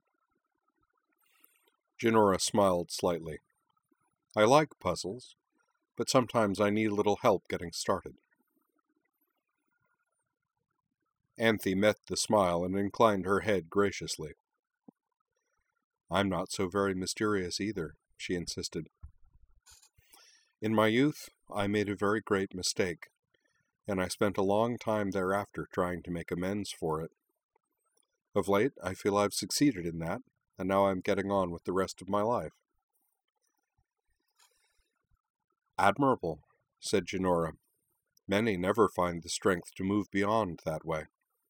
Jinora smiled slightly. "I like puzzles, but sometimes I need a little help getting started." Anthe met the smile and inclined her head graciously. "I'm not so very mysterious either," she insisted. "In my youth, I made a very great mistake, and I spent a long time thereafter trying to make amends for it. Of late, I feel I've succeeded in that, and now I'm getting on with the rest of my life." "Admirable," said Jinora. "Many never find the strength to move beyond that way."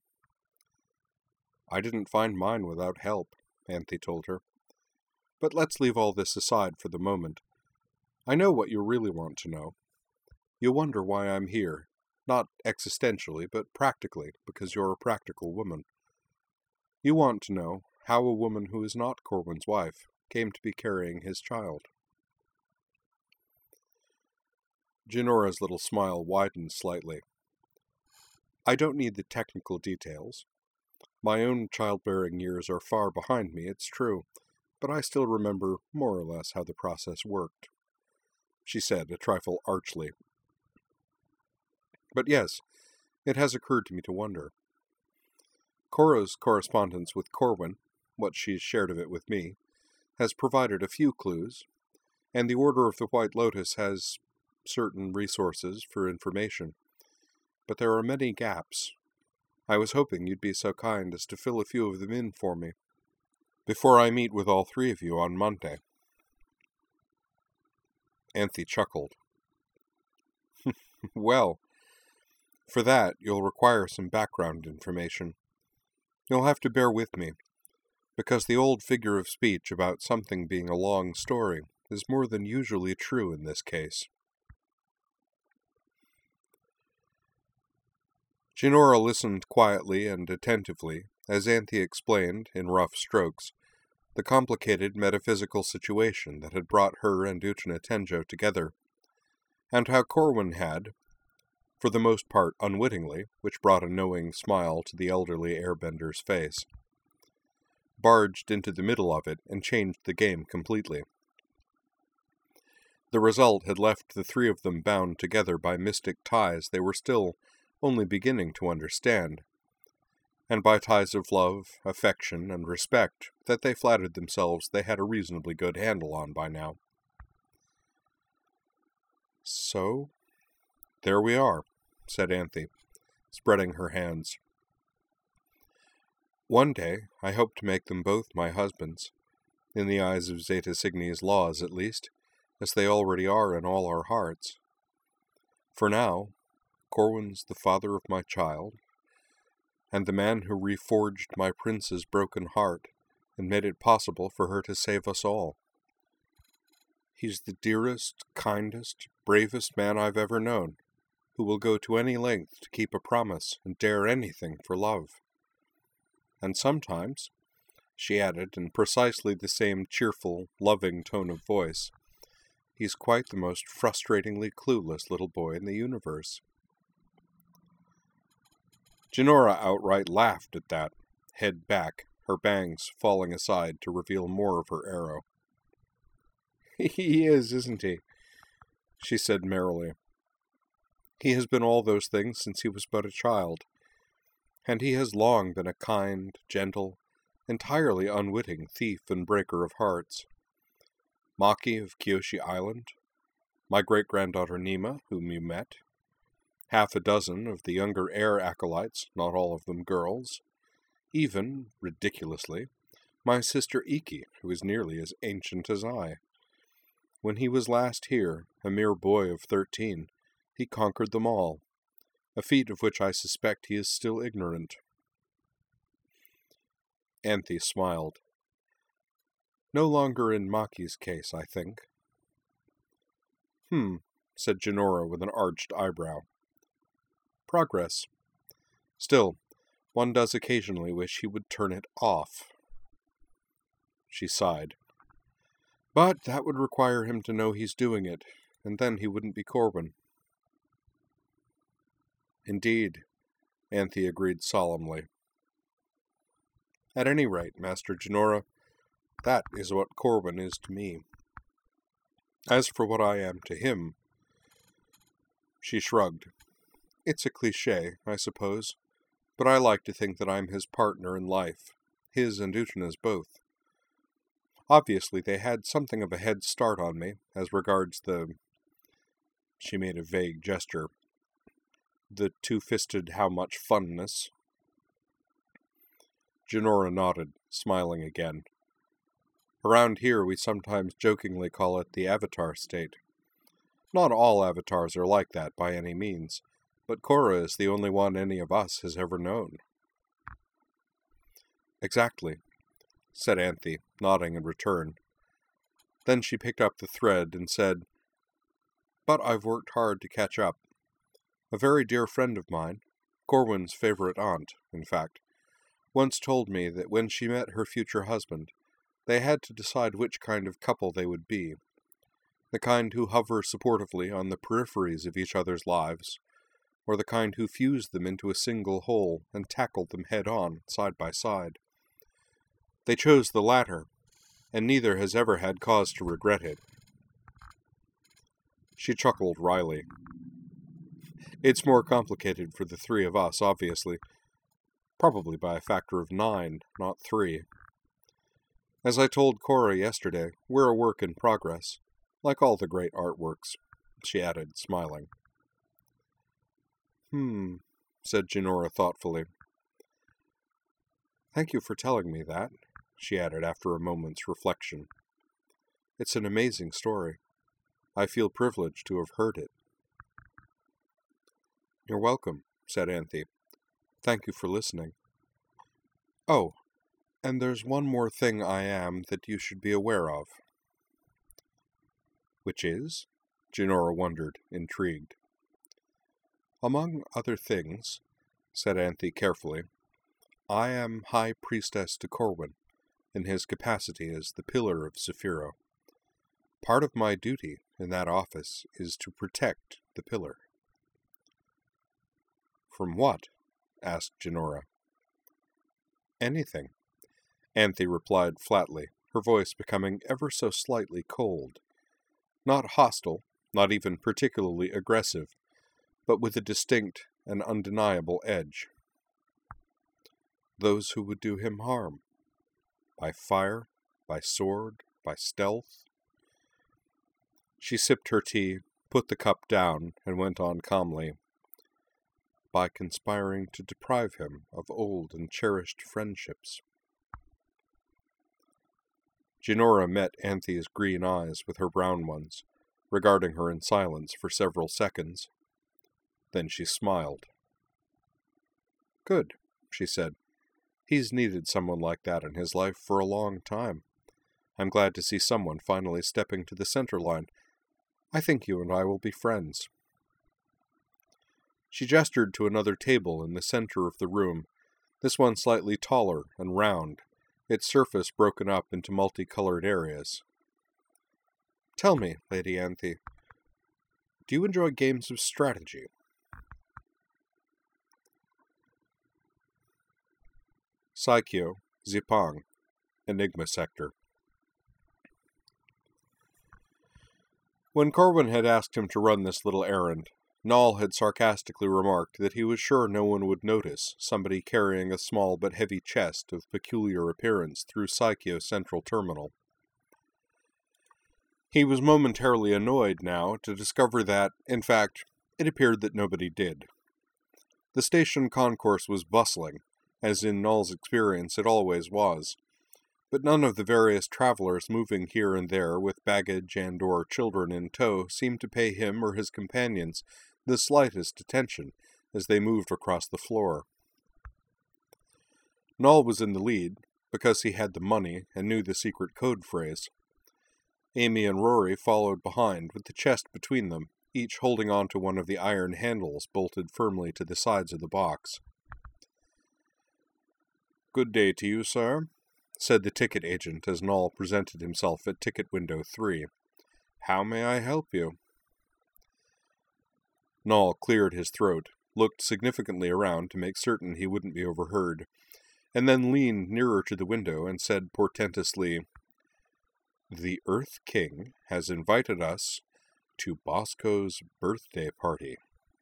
"I didn't find mine without help," Anthe told her. "But let's leave all this aside for the moment. I know what you really want to know. You wonder why I'm here, not existentially, but practically, because you're a practical woman. You want to know how a woman who is not Corwin's wife came to be carrying his child." Jinora's little smile widened slightly. I don't need the technical details. My own childbearing years are far behind me, it's true, but I still remember more or less how the process worked," she said, a trifle archly. "But yes, it has occurred to me to wonder. Cora's correspondence with Corwin, what she's shared of it with me, has provided a few clues, and the Order of the White Lotus has certain resources for information. But there are many gaps. I was hoping you'd be so kind as to fill a few of them in for me, before I meet with all three of you on Monday." Anthe chuckled. "Well, for that you'll require some background information. You'll have to bear with me, because the old figure of speech about something being a long story is more than usually true in this case." Jinora listened quietly and attentively as Anthe explained, in rough strokes, the complicated metaphysical situation that had brought her and Uchina Tenjo together, and how Corwin had, for the most part unwittingly, which brought a knowing smile to the elderly airbender's face, barged into the middle of it and changed the game completely. The result had left the three of them bound together by mystic ties they were still only beginning to understand, and by ties of love, affection, and respect that they flattered themselves they had a reasonably good handle on by now. "So, there we are," said Anthe, spreading her hands. "One day I hope to make them both my husbands, in the eyes of Zeta Cygni's laws at least, as they already are in all our hearts. For now, Corwin's the father of my child, and the man who reforged my prince's broken heart and made it possible for her to save us all. He's the dearest, kindest, bravest man I've ever known, who will go to any length to keep a promise and dare anything for love. And sometimes," she added in precisely the same cheerful, loving tone of voice, "he's quite the most frustratingly clueless little boy in the universe." Jinora outright laughed at that, head back, her bangs falling aside to reveal more of her arrow. "He is, isn't he?" she said merrily. "He has been all those things since he was but a child, and he has long been a kind, gentle, entirely unwitting thief and breaker of hearts. Maki of Kyoshi Island, my great-granddaughter Nima, whom you met, half a dozen of the younger air acolytes, not all of them girls, even, ridiculously, my sister Iki, who is nearly as ancient as I. When he was last here, a mere boy of 13, he conquered them all, a feat of which I suspect he is still ignorant." Anthe smiled. "No longer in Maki's case, I think." Said Jinora with an arched eyebrow. "Progress. Still, one does occasionally wish he would turn it off." She sighed. "But that would require him to know he's doing it, and then he wouldn't be Corwin." "Indeed," Anthe agreed solemnly. "At any rate, Master Jinora, that is what Corwin is to me. As for what I am to him—" She shrugged. "It's a cliché, I suppose, but I like to think that I'm his partner in life, his and Uchina's both. Obviously they had something of a head start on me, as regards the—" she made a vague gesture, "the two-fisted how-much-funness." Jinora nodded, smiling again. "Around here we sometimes jokingly call it the Avatar state. Not all avatars are like that by any means, but Cora is the only one any of us has ever known." "Exactly," said Anthe, nodding in return. Then she picked up the thread and said, "But I've worked hard to catch up. A very dear friend of mine, Corwin's favorite aunt, in fact, once told me that when she met her future husband, they had to decide which kind of couple they would be. The kind who hover supportively on the peripheries of each other's lives, or the kind who fused them into a single whole and tackled them head-on, side by side. They chose the latter, and neither has ever had cause to regret it. She chuckled wryly. It's more complicated for the three of us, obviously. Probably by a factor of 9, not 3. As I told Cora yesterday, we're a work in progress, like all the great artworks, she added, smiling. Said Jinora thoughtfully. Thank you for telling me that, she added after a moment's reflection. It's an amazing story. I feel privileged to have heard it. You're welcome, said Anthe. Thank you for listening. Oh, and there's one more thing I am that you should be aware of. Which is? Jinora wondered, intrigued. Among other things, said Anthe carefully, I am High Priestess to Corwin, in his capacity as the Pillar of Saphiro. Part of my duty in that office is to protect the Pillar. From what? Asked Jinora. Anything, Anthe replied flatly, her voice becoming ever so slightly cold. Not hostile, not even particularly aggressive, but with a distinct and undeniable edge. Those who would do him harm. By fire, by sword, by stealth. She sipped her tea, put the cup down, and went on calmly. By conspiring to deprive him of old and cherished friendships. Jinora met Anthe's green eyes with her brown ones, regarding her in silence for several seconds. Then she smiled. Good, she said. He's needed someone like that in his life for a long time. I'm glad to see someone finally stepping to the center line. I think you and I will be friends. She gestured to another table in the center of the room, this one slightly taller and round, its surface broken up into multicolored areas. Tell me, Lady Anthe, do you enjoy games of strategy? Saikyo, Zipang, Enigma Sector. When Corwin had asked him to run this little errand, Nall had sarcastically remarked that he was sure no one would notice somebody carrying a small but heavy chest of peculiar appearance through Saikyo Central Terminal. He was momentarily annoyed now to discover that, in fact, it appeared that nobody did. The station concourse was bustling, as in Nall's experience it always was, but none of the various travelers moving here and there with baggage and/or children in tow seemed to pay him or his companions the slightest attention as they moved across the floor. Nall was in the lead, because he had the money and knew the secret code phrase. Amy and Rory followed behind with the chest between them, each holding on to one of the iron handles bolted firmly to the sides of the box. Good day to you, sir, said the ticket agent as Nall presented himself at ticket window 3. How may I help you? Nall cleared his throat, looked significantly around to make certain he wouldn't be overheard, and then leaned nearer to the window and said portentously, The Earth King has invited us to Bosco's birthday party.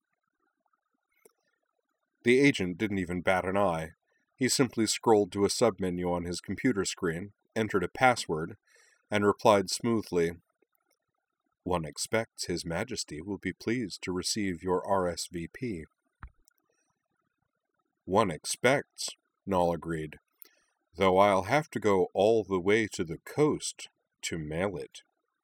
The agent didn't even bat an eye. He simply scrolled to a submenu on his computer screen, entered a password, and replied smoothly, One expects His Majesty will be pleased to receive your RSVP. One expects, Nall agreed, though I'll have to go all the way to the coast to mail it.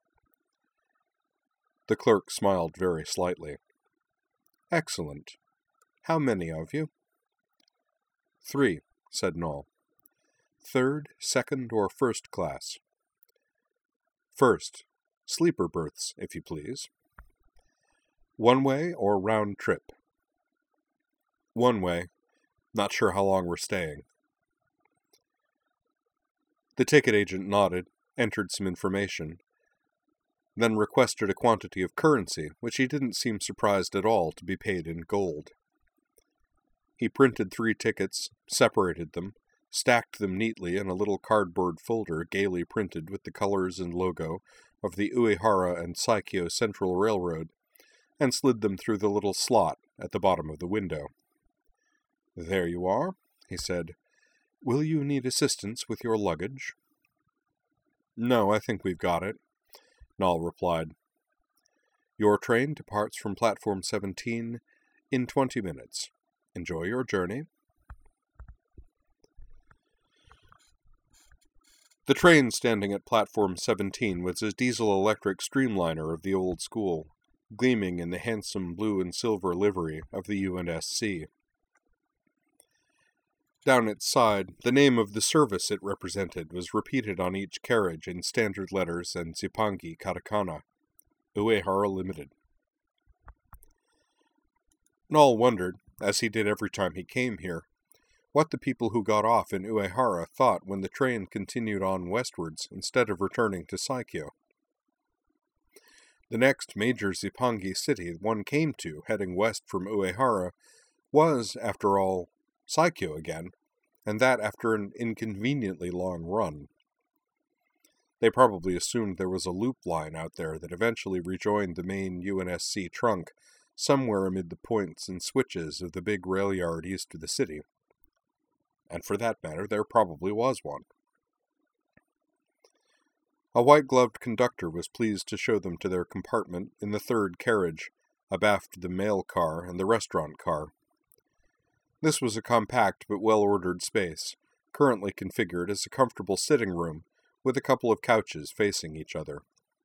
The clerk smiled very slightly. Excellent. How many of you? 3, said Nall. Third, second, or first class? First. Sleeper berths, if you please. One way or round trip? One way. Not sure how long we're staying. The ticket agent nodded, entered some information, then requested a quantity of currency, which he didn't seem surprised at all to be paid in gold. He printed 3 tickets, separated them, stacked them neatly in a little cardboard folder gaily printed with the colors and logo of the Uehara and Saikyo Central Railroad, and slid them through the little slot at the bottom of the window. "There you are," he said. "Will you need assistance with your luggage?" "No, I think we've got it," Noll replied. "Your train departs from platform 17 in 20 minutes. Enjoy your journey." The train standing at platform 17 was a diesel-electric streamliner of the old school, gleaming in the handsome blue and silver livery of the UNSC. Down its side, the name of the service it represented was repeated on each carriage in standard letters and Zippangi katakana, Uehara Limited. Noll wondered, as he did every time he came here, what the people who got off in Uehara thought when the train continued on westwards instead of returning to Saikyo. The next major Zippangi city one came to, heading west from Uehara, was, after all, Saikyo again, and that after an inconveniently long run. They probably assumed there was a loop line out there that eventually rejoined the main UNSC trunk somewhere amid the points and switches of the big rail yard east of the city. And for that matter, there probably was one. A white-gloved conductor was pleased to show them to their compartment in the 3rd carriage, abaft the mail car and the restaurant car. This was a compact but well-ordered space, currently configured as a comfortable sitting room with a couple of couches facing each other.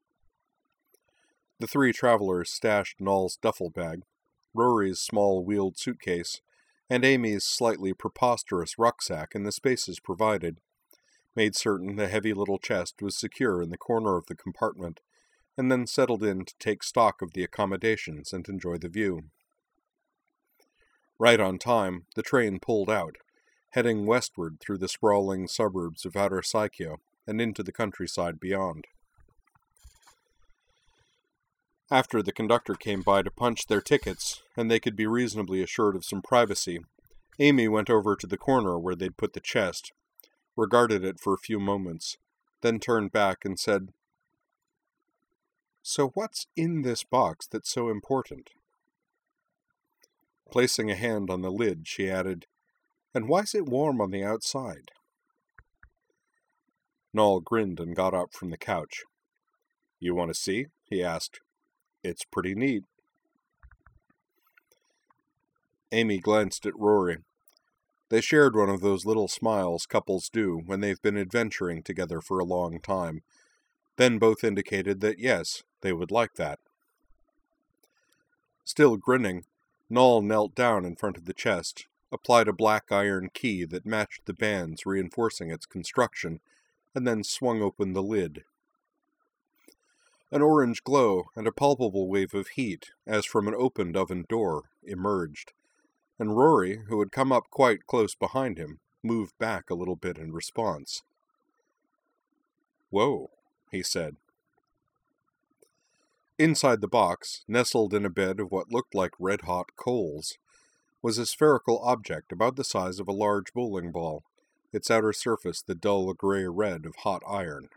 The 3 travelers stashed Noll's duffel bag, Rory's small wheeled suitcase, and Amy's slightly preposterous rucksack in the spaces provided, made certain the heavy little chest was secure in the corner of the compartment, and then settled in to take stock of the accommodations and enjoy the view. Right on time, the train pulled out, heading westward through the sprawling suburbs of outer Saikyo and into the countryside beyond. After the conductor came by to punch their tickets, and they could be reasonably assured of some privacy, Amy went over to the corner where they'd put the chest, regarded it for a few moments, then turned back and said, "So what's in this box that's so important?" Placing a hand on the lid, she added, "And why's it warm on the outside?" Noll grinned and got up from the couch. "You want to see?" he asked. "It's pretty neat." Amy glanced at Rory. They shared one of those little smiles couples do when they've been adventuring together for a long time, then both indicated that yes, they would like that. Still grinning, Noll knelt down in front of the chest, applied a black iron key that matched the bands reinforcing its construction, and then swung open the lid. An orange glow and a palpable wave of heat, as from an opened oven door, emerged, and Rory, who had come up quite close behind him, moved back a little bit in response. "Whoa," he said. Inside the box, nestled in a bed of what looked like red-hot coals, was a spherical object about the size of a large bowling ball, its outer surface the dull grey red of hot iron.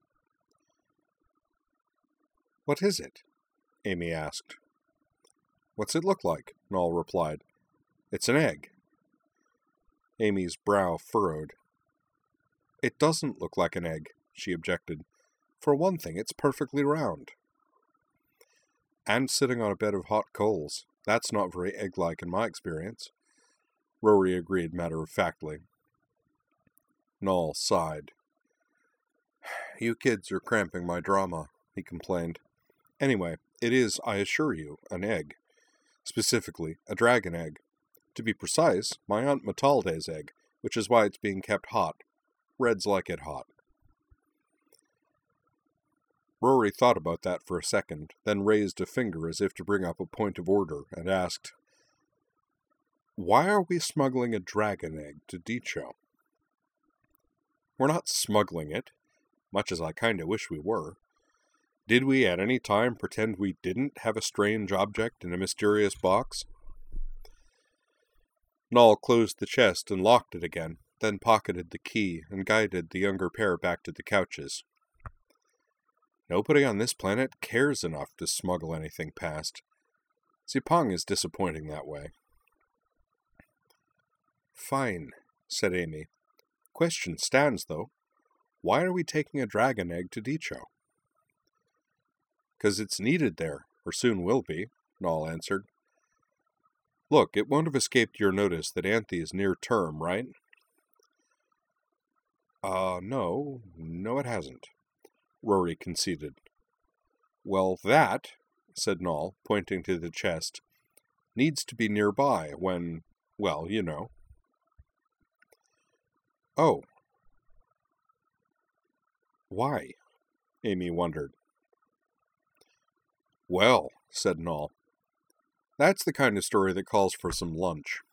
"What is it?" Amy asked. "What's it look like?" Noll replied. "It's an egg." Amy's brow furrowed. "It doesn't look like an egg," she objected. "For one thing, it's perfectly round." "And sitting on a bed of hot coals. That's not very egg-like in my experience," Rory agreed matter-of-factly. Noll sighed. "You kids are cramping my drama," he complained. "Anyway, it is, I assure you, an egg. Specifically, a dragon egg. To be precise, my Aunt Matalde's egg, which is why it's being kept hot. Reds like it hot." Rory thought about that for a second, then raised a finger as if to bring up a point of order, and asked, "Why are we smuggling a dragon egg to Dicho?" "We're not smuggling it, much as I kinda wish we were. Did we at any time pretend we didn't have a strange object in a mysterious box? Noll closed the chest and locked it again, then pocketed the key and guided the younger pair back to the couches. Nobody on this planet cares enough to smuggle anything past. Zipong is disappointing that way. Fine, said Amy. Question stands, though. Why are we taking a dragon egg to Dicho? 'Cause it's needed there, or soon will be, Noll answered. Look, it won't have escaped your notice that Anthe is near term, right? No, it hasn't, Rory conceded. Well, that, said Noll, pointing to the chest, needs to be nearby when, well, you know. Oh. Why? Amy wondered. Well, said Noll, that's the kind of story that calls for some lunch.